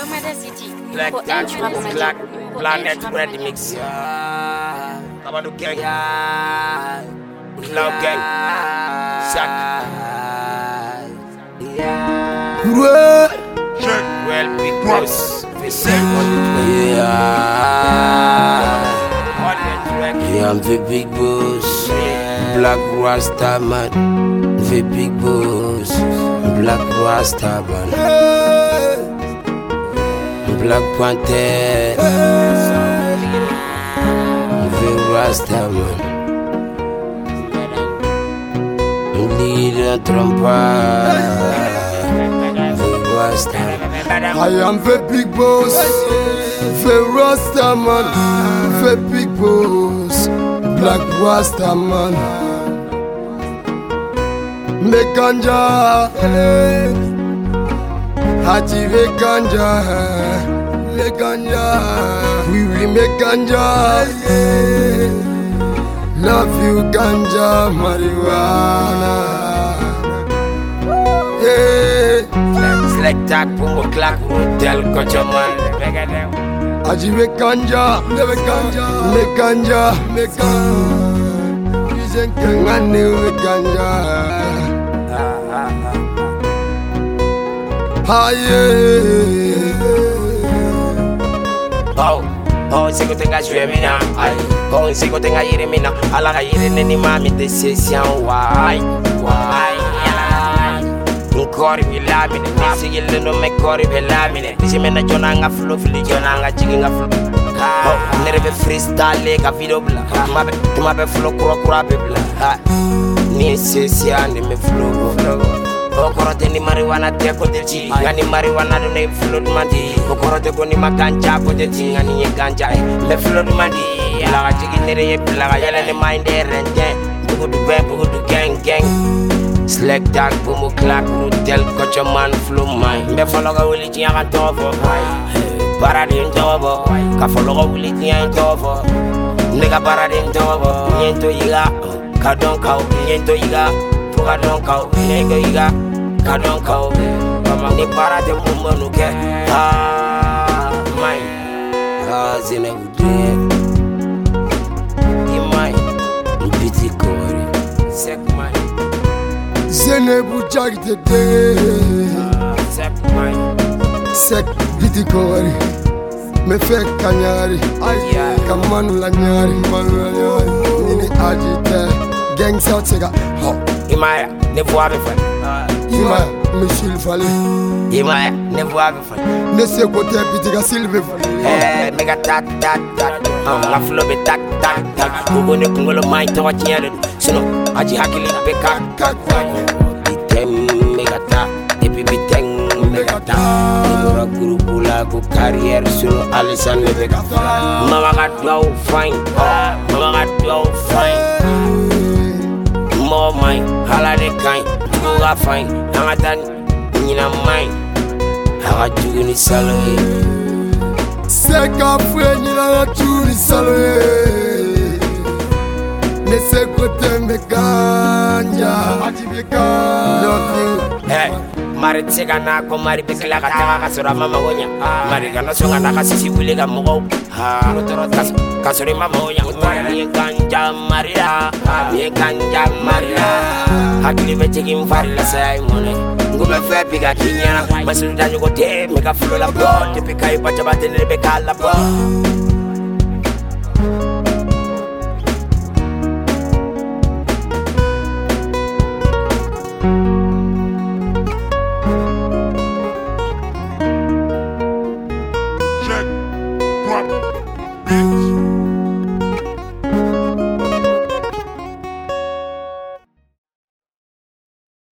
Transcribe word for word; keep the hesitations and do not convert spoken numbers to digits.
Black Dance, Black Planet, Ready Mix. Come on, gang. Loud gang. Sack. Well, big boss. Yeah, I'm the big boss. Black Rasta man. The big boss. Black Rasta man. Black Panther. The Rasta man. Leader trumpet. The Rasta. I am the big boss, the Rasta man, the big boss, Black Rasta man. Me ganja, Haji me ganja, me ganja, we will make ganja. Love you ganja, marijuana. Hey. Like that, boom, clack, hotel, culture man. Aji me ganja, me ganja, me ganja, me ganja. Dicen que gane me ganja. Aye. Oh, oh, si que tenga suemina, ay, oh, si que tenga yiremina, a la gallina ni mami de sesión, why, why? Kori bi lamine nisi yelle no me kori be lamine disi mena jona nga flow fili jona nga jigi nga flow oh nerebe freestyle ka video bla mabe mabe flow kura kura be bla ni sesi ande me flow flow o korote ni marijuana te ko de ci ngani marijuana do ne flow mandi o korote ko ni maganja ko de ci ngani ye ganja me flow mandi la ga jigi nere ye bla ga yele ni mind rente bugu du be bugu du gang gang. Select that boom clack hotel culture man flow mine. Me follow go willy tia kan tovo. Paradin tovo. Ka follow go willy tia tovo. Nigga paradin tovo. Niento yiga. Ka don kau. Niento yiga. Puka don kau. Niento yiga. Ka don kau. Mama ni paradin mumma nuke. Ah mine. Ah zine ude. Ni mine. Biti kori. Sek mine. Zenebu jagite de Sek mine. Sek biti kori. Me fe kanyari. Kamanu la nyari. Manu la nyari. Nini agite. Gang south sega. Ho. Imaya, ne voix me fan. Imaya, me silfale. Imaya, ne voix me fan. Ne se kote biti ga silve fale. Eh, mega tat tat tat. Ah, la flow be tat tat tat. Kugo ne kungolo mai to chiele. Sino, aji hakili be kak kak kak. Bitem mega tat, epi biteng mega tat. Ibora guru bula go carrière sino alisan le be kak. Mama got go fine. Mama got go fine. More mine, holiday kind, you got fine. I'm a done, you know mine. How I do in the salary. Seka friend, you know what you the salary. Ne se kote me ganja. Aji me ganja. Hey, mari tsega na ko mari bekla ka tanga ka sura mama gonya. Mari kana songa na ka sisi wile ga mo. Ha, rotoro tas ka sura mama gonya. Mari ganja maria, ni ganja maria. Hakili be taking farila sai mone. Ngube fe piga kinyana. Masu danyo ko te me ka flow la bo. Te pe kai pa chaba te ne be kala bo.